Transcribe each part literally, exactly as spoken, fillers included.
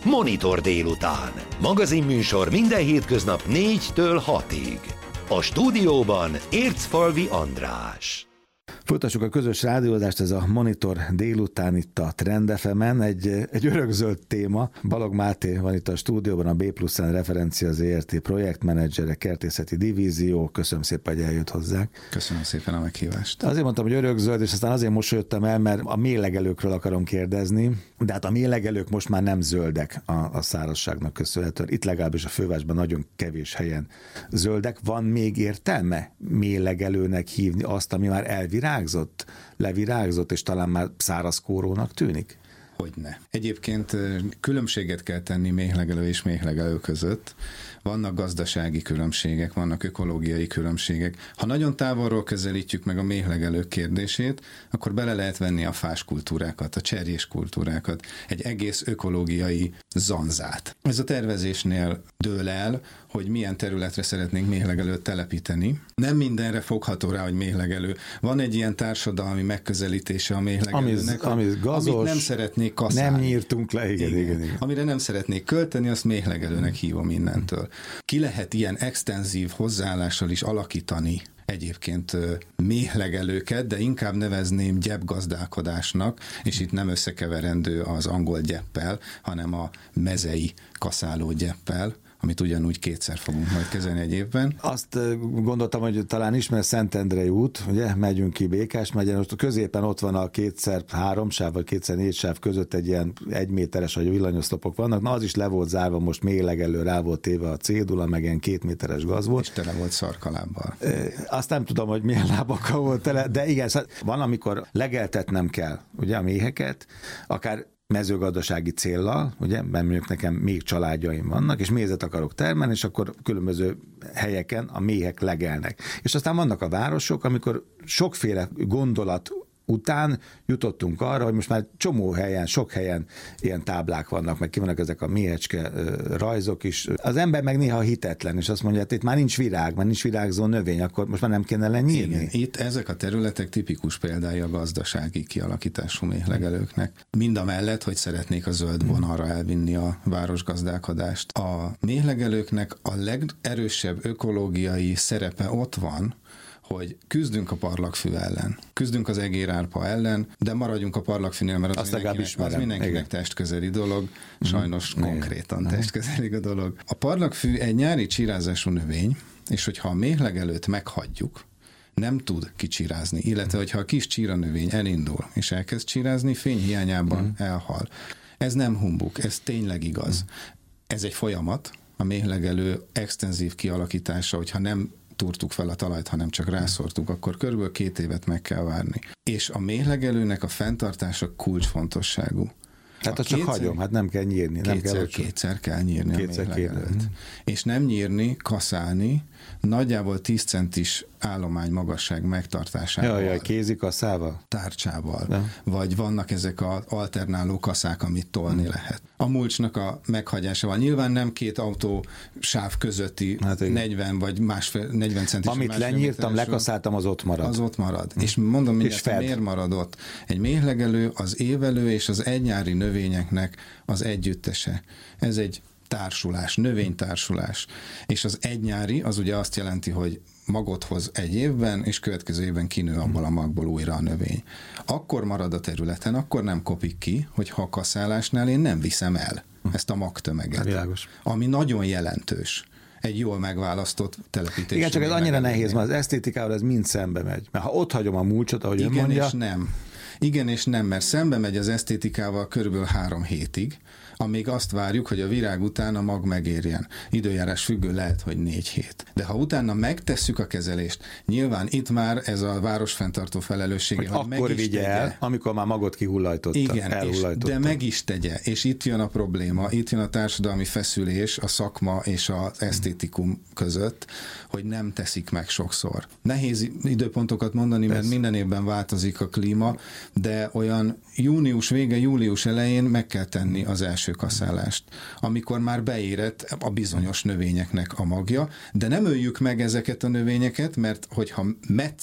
Monitor délután. Magazinműsor minden hétköznap négytől hatig. A stúdióban Ércfalvi András. Folytassuk a közös rádiózást, ez a Monitor délután itt a Trend ef emen, egy, egy örökzöld téma. Balog Máté van itt a stúdióban, a B plusz N Referencia zé er té projektmenedzsere, kertészeti divízió. Köszönöm szépen, hogy eljött hozzánk. Köszönöm szépen a meghívást. Azért mondtam, hogy örökzöld, és aztán azért mosolyodtam el, mert a méhlegelőkről akarom kérdezni, de hát a méhlegelők most már nem zöldek a, a szárazságnak köszönhetően. Itt legalábbis a fővárosban nagyon kevés helyen zöldek. Van még értelme méhlegelőnek hívni azt, ami már elvirágzott, levirágzott, és talán már száraz kórónak tűnik? Hogyne. Egyébként különbséget kell tenni méhlegelő és méhlegelő között. Vannak gazdasági különbségek, vannak ökológiai különbségek. Ha nagyon távolról közelítjük meg a méhlegelők kérdését, akkor bele lehet venni a fás kultúrákat, a cserjés kultúrákat, egy egész ökológiai zanzát. Ez a tervezésnél dől el, hogy milyen területre szeretnénk méhlegelőt telepíteni. Nem mindenre fogható rá, hogy méhlegelő. Van egy ilyen társadalmi megközelítése a méhlegelőnek, ami, ami gazos, amit nem szeretnék kaszálni. Nem nyírtunk le, igen, igen, igen, igen. Amire nem szeretnék költeni, azt méhlegelőnek hívom innentől. Ki lehet ilyen extenzív hozzáállással is alakítani egyébként méhlegelőket, de inkább nevezném gyepgazdálkodásnak, és itt nem összekeverendő az angol gyeppel, hanem a mezei kaszáló gyeppel, amit ugyanúgy kétszer fogunk majd kezelni egy évben. Azt gondoltam, hogy talán ismer Szentendrei út, ugye, megyünk ki Békás megyen, most középen ott van a kétszer három sáv, vagy kétszer négy sáv között egy ilyen egy méteres, vagy villanyoszlopok vannak, na az is le volt zárva, most méhlegelő, rá volt téve a cédula, meg ilyen két méteres gaz volt. És tele volt szarkalábbal. Azt nem tudom, hogy milyen lábakkal volt tele, de igen, van, amikor legeltetnem kell, ugye, a méheket, akár mezőgazdasági céllal, ugye, mert mondjuk nekem még családjaim vannak, és mézet akarok termelni, és akkor különböző helyeken a méhek legelnek. És aztán vannak a városok, amikor sokféle gondolat után jutottunk arra, hogy most már csomó helyen, sok helyen ilyen táblák vannak, meg ki vannak ezek a méhecske rajzok is. Az ember meg néha hitetlen, és azt mondja, hogy itt már nincs virág, már nincs virágzó növény, akkor most már nem kéne lenyírni. Igen, itt ezek a területek tipikus példája a gazdasági kialakítású méhlegelőknek. Mind a mellett, hogy szeretnék a zöld vonalra elvinni a városgazdálkodást. A méhlegelőknek a legerősebb ökológiai szerepe ott van, hogy küzdünk a parlagfű ellen, küzdünk az egérárpa ellen, de maradjunk a parlagfűnél, mert az mindenkinek, az mindenkinek testközeli dolog, sajnos mm. konkrétan testközeli a dolog. A parlagfű egy nyári csírázású növény, és hogyha a méhlegelőt meghagyjuk, nem tud kicsirázni, illetve hogyha a kis csíranövény elindul, és elkezd csirázni, fény hiányában mm. elhal. Ez nem humbuk, ez tényleg igaz. Mm. Ez egy folyamat, a méhlegelő extenzív kialakítása, hogyha nem túrtuk fel a talajt, hanem csak rászortuk, akkor körülbelül két évet meg kell várni. És a méhlegelőnek a fenntartása kulcsfontosságú. Tehát azt csak hagyom, hát nem kell nyírni. Nem kétszer, kell kétszer kell nyírni kétszer a méhlegelőt. Két. És nem nyírni, kaszálni, nagyjából tíz centis állomány magasság megtartásával. Jaj, jaj, kézikaszával? Tárcsával. De. Vagy vannak ezek az alternáló kaszák, amit tolni hmm. lehet. A mulcsnak a meghagyásával. Nyilván nem két autó sáv közötti hát negyven vagy másfél, negyven centis. Amit lenyírtam, lekaszáltam, az ott marad. Az ott marad. Hmm. És mondom, hogy miért marad ott. Egy méhlegelő, az évelő és az egynyári növényeknek az együttese. Ez egy társulás, növénytársulás. És az egynyári, az ugye azt jelenti, hogy magot hoz egy évben, és következő évben kinő abból a magból újra a növény. Akkor marad a területen, akkor nem kopik ki, hogy ha a kaszálásnál én nem viszem el ezt a magtömeget. Világos. Ami nagyon jelentős egy jól megválasztott telepítés. Igen, csak ez annyira nehéz, mert az esztétikával ez mind szembe megy. Mert ha ott hagyom a mulcsot, ahogy Igen ön mondja... és nem. Igen és nem, mert szembe megy az esztétikával körülbelül három hétig, amíg azt várjuk, hogy a virág után a mag megérjen. Időjárás függő lehet, hogy négy hét. De ha utána megtesszük a kezelést, nyilván itt már ez a városfenntartó felelőssége, hogy, hogy akkor vigye el, amikor már magot kihullajtotta. Igen, és, de meg is tegye. És itt jön a probléma, itt jön a társadalmi feszülés a szakma és az esztétikum között, hogy nem teszik meg sokszor. Nehéz időpontokat mondani, mert Persze. minden évben változik a klíma, de olyan június vége, július elején meg kell tenni az első kaszálást, amikor már beérett a bizonyos növényeknek a magja, de nem öljük meg ezeket a növényeket, mert hogyha metszük,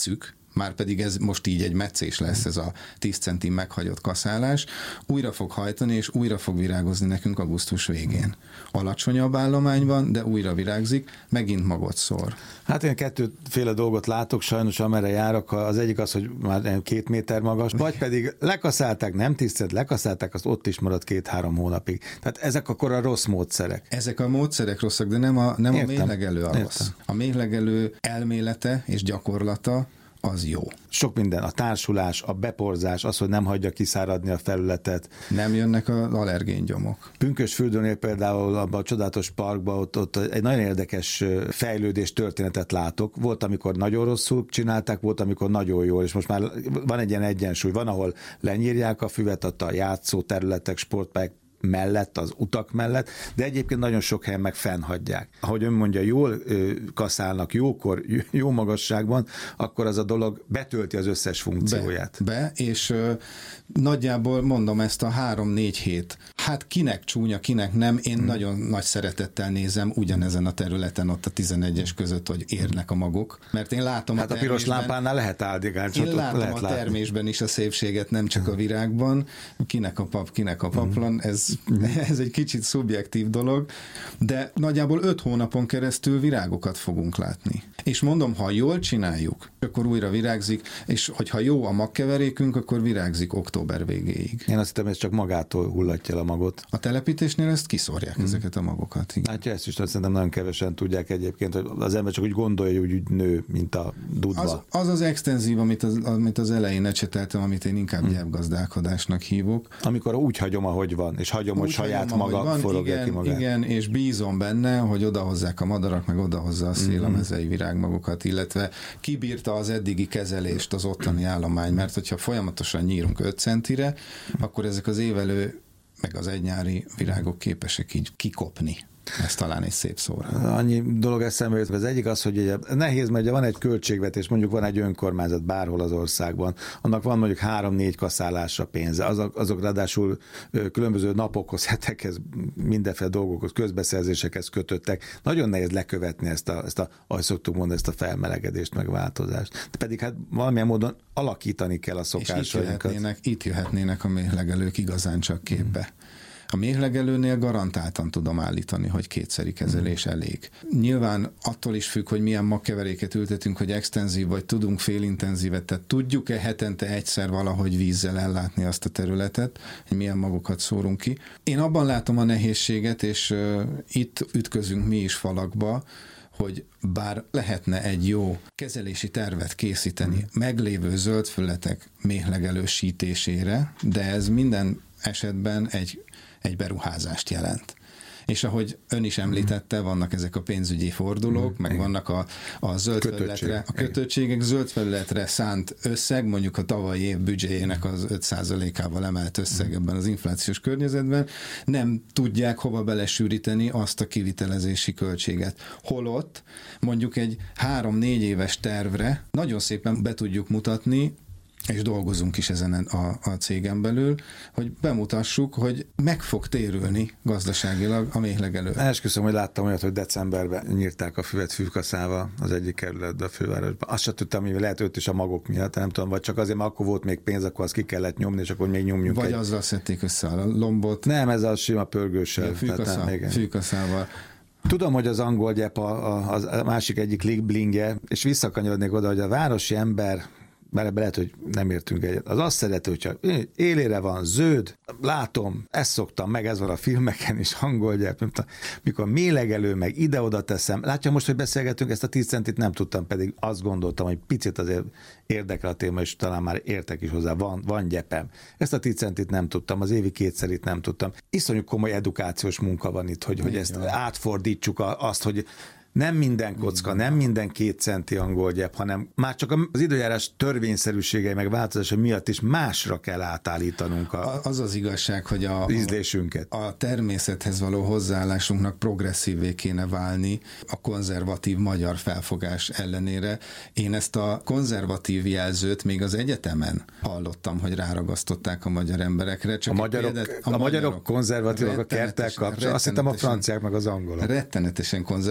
márpedig ez most így egy meccés lesz, ez a tíz centi meghagyott kaszálás, újra fog hajtani, és újra fog virágozni nekünk augusztus végén. Alacsonyabb állomány van, de újra virágzik, megint magot szór. Hát én kettőféle dolgot látok, sajnos amerre járok. Az egyik az, hogy már két méter magas, vagy pedig lekaszálták, nem tisztelt, lekaszálták, azt ott is marad két-három hónapig. Tehát ezek akkor a rossz módszerek. Ezek a módszerek rosszak, de nem a, nem a méhlegelő a rossz. Értem. A méhlegelő elmélete és gyakorlata az jó. Sok minden, a társulás, a beporzás, az, hogy nem hagyja kiszáradni a felületet. Nem jönnek az allergéngyomok. Pünkösfürdőnél például abban a csodálatos parkban ott, ott egy nagyon érdekes fejlődés történetet látok. Volt, amikor nagyon rosszul csinálták, volt, amikor nagyon jól, és most már van egy ilyen egyensúly. Van, ahol lenyírják a füvet, ott a játszó területek, sportpályák mellett, az utak mellett, de egyébként nagyon sok helyen meg fennhagyják. Ahogy ön mondja, jól ö, kaszálnak, jókor, jó magasságban, akkor az a dolog betölti az összes funkcióját. Be, be és ö, nagyjából mondom ezt a három-négy hét. Hát kinek csúnya, kinek nem, én hmm. nagyon nagy szeretettel nézem ugyanezen a területen, ott a tizenegyes között, hogy érnek a magok, mert én látom hát a, a piros lámpánál lehet áldigálni. Én látom lehet a látni. Termésben is a szépséget, nem csak a virágban. Kinek a pap, kinek a paplan, hmm. ez ez egy kicsit szubjektív dolog, de nagyjából öt hónapon keresztül virágokat fogunk látni. És mondom, ha jól csináljuk, akkor újra virágzik, és hogyha jó a magkeverékünk, akkor virágzik október végéig. Én azt hittem, ez csak magától hullatja el a magot. A telepítésnél ezt kiszórják, hmm. ezeket a magokat. Igen. Hát ezt is szerintem nagyon kevesen tudják egyébként, hogy az ember csak úgy gondolja, hogy úgy nő, mint a dudva. Az az, az extenzív, amit az, amit az elején ecseteltem, amit én inkább hmm. gyepgazdálkodásnak hívok. Amikor úgy hagyom, ahogy van, és hagyom, hogy saját maga van, forogja igen, ki magát. Igen, és bízom benne, hogy odahozzák a madarak, meg odahozza a szél a mezei virágmagokat, illetve kibírta az eddigi kezelést az ottani állomány, mert hogyha folyamatosan nyírunk öt centire, akkor ezek az évelő, meg az egynyári virágok képesek így kikopni. Ez talán egy szép szóra. Annyi dolog eszembe jut. Az egyik az, hogy ugye nehéz, mert ugye van egy költségvetés, mondjuk van egy önkormányzat bárhol az országban, annak van mondjuk három-négy kaszálásra pénze. Azok, azok ráadásul különböző napokhoz, hetekhez, mindenféle dolgokhoz, közbeszerzésekhez kötöttek. Nagyon nehéz lekövetni ezt a, ezt a ahogy szoktuk mondani, ezt a felmelegedést, meg változást. De pedig hát valamilyen módon alakítani kell a szokásainkat. Itt jöhetnének, itt jöhetnének a méhlegelők igazán csak képbe. A méhlegelőnél garantáltan tudom állítani, hogy kétszeri kezelés elég. Nyilván attól is függ, hogy milyen magkeveréket ültetünk, hogy extenzív vagy tudunk félintenzívet, tehát tudjuk-e hetente egyszer valahogy vízzel ellátni azt a területet, hogy milyen magokat szórunk ki. Én abban látom a nehézséget, és uh, itt ütközünk mi is falakba, hogy bár lehetne egy jó kezelési tervet készíteni meglévő zöldfületek méhlegelősítésére, de ez minden esetben egy egy beruházást jelent. És ahogy ön is említette, vannak ezek a pénzügyi fordulók, meg vannak a, a zöld felületre, a kötöttségek zöld felületre szánt összeg, mondjuk a tavalyi év büdzséjének az öt százalékával emelt összeg ebben az inflációs környezetben, nem tudják hova belesűríteni azt a kivitelezési költséget. Holott mondjuk egy három-négy éves tervre nagyon szépen be tudjuk mutatni, és dolgozunk is ezen a, a cégen belül, hogy bemutassuk, hogy meg fog térülni gazdaságilag a méhlegelő. Esküszöm, hogy láttam olyat, hogy decemberben nyírták a füvet fűkaszával az egyik kerületbe, a fővárosban. Azt sem tudtam, hogy lehet őt is a magok miatt, nem tudom, vagy csak azért, mert akkor volt még pénz, akkor azt ki kellett nyomni, és akkor még nyomjunk. Vagy egy... azzal szedték össze a lombot. Nem, ez a sima pörgőssel. Fűkaszával. Tudom, hogy az angol gyep a, a, a másik egyik blingje, és visszakanyarodnék oda, hogy a városi ember, bár ebben lehet, hogy nem értünk egyet. Az azt szerető, hogyha élére van, zöld, látom, ezt szoktam meg, ez van a filmeken is, angol gyep, mikor mélegelő, meg ide-oda teszem. Látja most, hogy beszélgetünk, ezt a tíz centit nem tudtam, pedig azt gondoltam, hogy picit azért érdekel a téma, és talán már értek is hozzá, van, van gyepem. Ezt a tíz centit nem tudtam, az évi kétszerit nem tudtam. Iszonyú komoly edukációs munka van itt, hogy, hogy ezt átfordítsuk azt, hogy nem minden kocka, nem minden két centi angol gyep, hanem már csak az időjárás törvényszerűségei meg változása miatt is másra kell átállítanunk a, az az igazság, hogy a, ízlésünket. A természethez való hozzáállásunknak progresszívvé kéne válni a konzervatív magyar felfogás ellenére. Én ezt a konzervatív jelzőt még az egyetemen hallottam, hogy ráragasztották a magyar emberekre. Csak a, magyarok, példát, a, a magyarok, magyarok konzervatívak a kerttel kapcsolatban, azt hittem a franciák meg az angolok. Rettenetesen konzervatívak,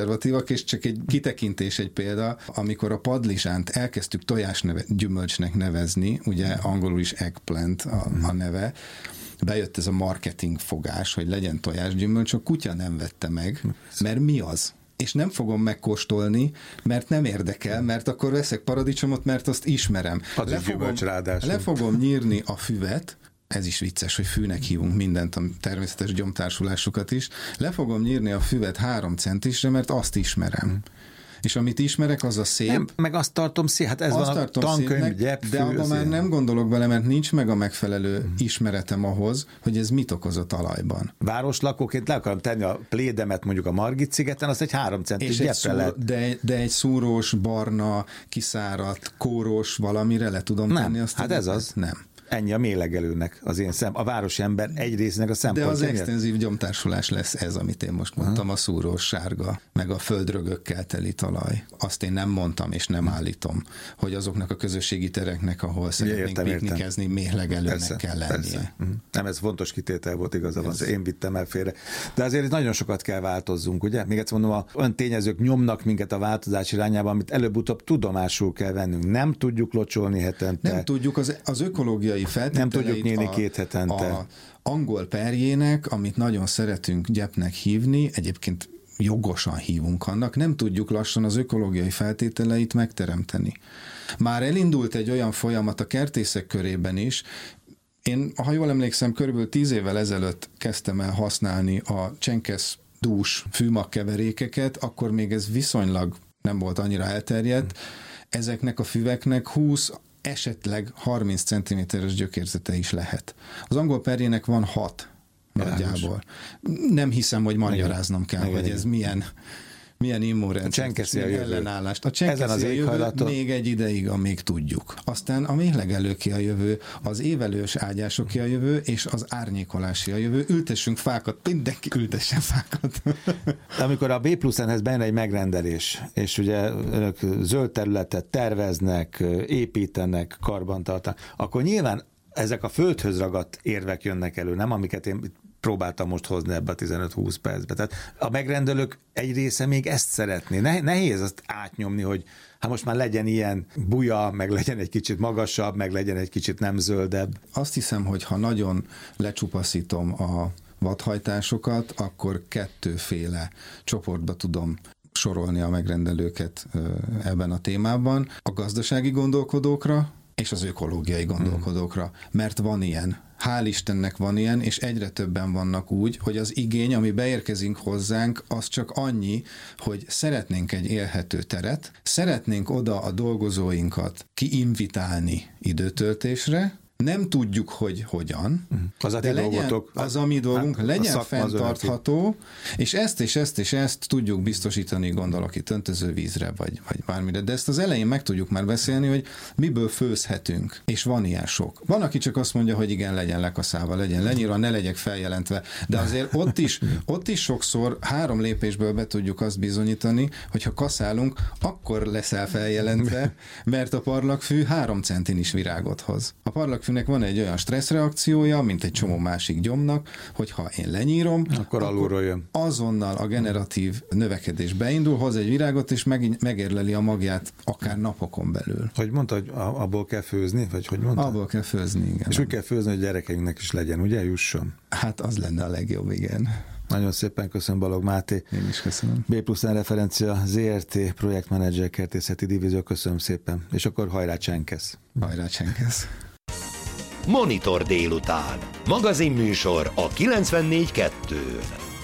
gondolok, és csak egy kitekintés, egy példa, amikor a padlizsánt elkezdtük tojásgyümölcsnek nevezni, ugye angolul is eggplant a, a neve, bejött ez a marketing fogás, hogy legyen tojásgyümölcs, a kutya nem vette meg, mert mi az? És nem fogom megkóstolni, mert nem érdekel, mert akkor veszek paradicsomot, mert azt ismerem. Le fogom, le fogom nyírni a füvet, ez is vicces, hogy fűnek hívunk mindent, a természetes gyomtársulásukat is, le fogom nyírni a füvet három centisre, mert azt ismerem. Hmm. És amit ismerek, az a szép. Nem, meg azt tartom szép, hát ez azt van a tankönyv, gyepfű. De abban már nem gondolok bele, mert nincs meg a megfelelő hmm. ismeretem ahhoz, hogy ez mit okoz a talajban. Városlakóként le akarom tenni a plédemet mondjuk a Margit szigeten, azt egy három centis gyepre lehet. De, de egy szúrós, barna, kiszáradt, kóros valamire le tudom nem, tenni azt. Hát ez az. Nem. Ennyi a méhlegelőnek az én szem, a városi ember egy részének a szempontja. De az extenzív gyomtársulás lesz ez, amit én most mondtam, Aha. a szúrós sárga, meg a földrögökkel teli talaj. Azt én nem mondtam, és nem állítom, hogy azoknak a közösségi tereknek, ahol szeretnénk piknikezni, méhlegelőnek persze, kell lennie. Persze. Nem, ez fontos kitétel volt igazán, az én vittem el félre. De azért itt nagyon sokat kell változzunk, ugye? Még egyszer mondom, olyan tényezők nyomnak minket a változás irányába, amit előbb-utóbb tudomásul kell vennünk. Nem tudjuk locsolni hetente. Nem tudjuk, az, az ökológiai nem tudjuk nyílni két hetente. A angol perjének, amit nagyon szeretünk gyepnek hívni, egyébként jogosan hívunk annak, nem tudjuk lassan az ökológiai feltételeit megteremteni. Már elindult egy olyan folyamat a kertészek körében is, én, ha jól emlékszem, körülbelül tíz évvel ezelőtt kezdtem el használni a csenkesz dús fűmagkeverékeket, akkor még ez viszonylag nem volt annyira elterjedt. Ezeknek a füveknek húsz esetleg harminc centiméteres gyökérzete is lehet. Az angol perjének van hat nagyjából. Nem hiszem, hogy magyaráznom kell, igen, hogy igen. ez milyen, milyen immunrendszer, milyen ellenállást. A csenkeszi a jövő még egy ideig, amíg tudjuk. Aztán a méhlegelőké a jövő, az évelős ágyásoké a jövő, és az árnyékolási a jövő. Ültessünk fákat, mindenki ültessen fákat. De amikor a B plusz N-hez bejön egy megrendelés, és ugye önök zöld területet terveznek, építenek, karbantartanak, akkor nyilván ezek a földhöz ragadt érvek jönnek elő, nem? Amiket én próbáltam most hozni ebbe a tizenöt-húsz percbe. Tehát a megrendelők egy része még ezt szeretné. Nehéz azt átnyomni, hogy hát most már legyen ilyen buja, meg legyen egy kicsit magasabb, meg legyen egy kicsit nem zöldebb. Azt hiszem, hogy ha nagyon lecsupaszítom a vadhajtásokat, akkor kettőféle csoportba tudom sorolni a megrendelőket ebben a témában. A gazdasági gondolkodókra és az ökológiai gondolkodókra, mert van ilyen. Hál' Istennek van ilyen, és egyre többen vannak úgy, hogy az igény, ami beérkezünk hozzánk, az csak annyi, hogy szeretnénk egy élhető teret, szeretnénk oda a dolgozóinkat kiinvitálni időtöltésre, nem tudjuk, hogy hogyan, az a de legyen, az a mi dolgunk, hát, legyen fenntartható, és ezt és ezt és ezt tudjuk biztosítani, gondolok itt öntözővízre, vagy, vagy bármire. De ezt az elején meg tudjuk már beszélni, hogy miből főzhetünk, és van ilyen sok. Van, aki csak azt mondja, hogy igen, legyen lekaszálva, legyen lenyírva, ne legyek feljelentve, de azért ott is, ott is sokszor három lépésből be tudjuk azt bizonyítani, hogy ha kaszálunk, akkor leszel feljelentve, mert a parlagfű három centin is virágot hoz. A parlagfű van egy olyan stresszreakciója, mint egy csomó másik gyomnak, hogy ha én lenyírom, akkor, akkor jön. azonnal a generatív növekedés beindul, hoz egy virágot, és meg, megérleli a magját akár napokon belül. Hogy mondta, hogy abból kell főzni? Vagy hogy mondta? Abból kell főzni, igen. És úgy kell főzni, hogy gyerekeinknek is legyen, ugye? Jusson. Hát az lenne a legjobb, igen. Nagyon szépen köszönöm, Balogh Máté. Én is köszönöm. B plusz N Referencia zé er té projektmenedzser, kertészeti divízió, köszönöm szépen. És akkor hajrá Csenkesz. Hajrá Csenkesz. Monitor délután. Magazinműsor a kilencvennégy kettőn.